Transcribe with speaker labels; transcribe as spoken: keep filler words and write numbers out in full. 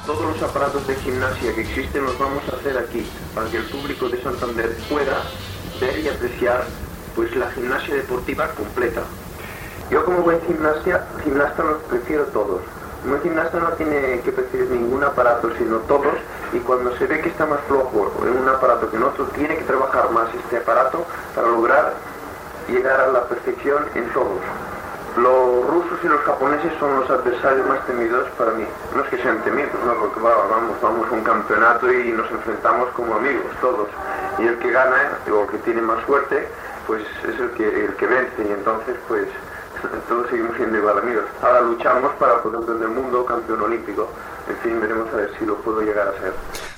Speaker 1: todos los aparatos de gimnasia que existen los vamos a hacer aquí, para que el público de Santander pueda ver y apreciar pues la gimnasia deportiva completa. Yo como buen gimnasia, gimnasta los prefiero todos. Un buen gimnasta no tiene que preferir ningún aparato, sino todos, y cuando se ve que está más flojo en un aparato que en otro, tiene que trabajar más este aparato para lograr llegar a la perfección en todos. Los rusos y los japoneses son los adversarios más temidos para mí. No es que sean temidos, no, porque vamos, vamos a un campeonato y nos enfrentamos como amigos todos. Y el que gana, o que tiene más suerte, pues es el que, el que vence, y entonces pues todos seguimos siendo igual amigos. Ahora luchamos para poder campeón del mundo, campeón olímpico. En fin, veremos a ver si lo puedo llegar a ser.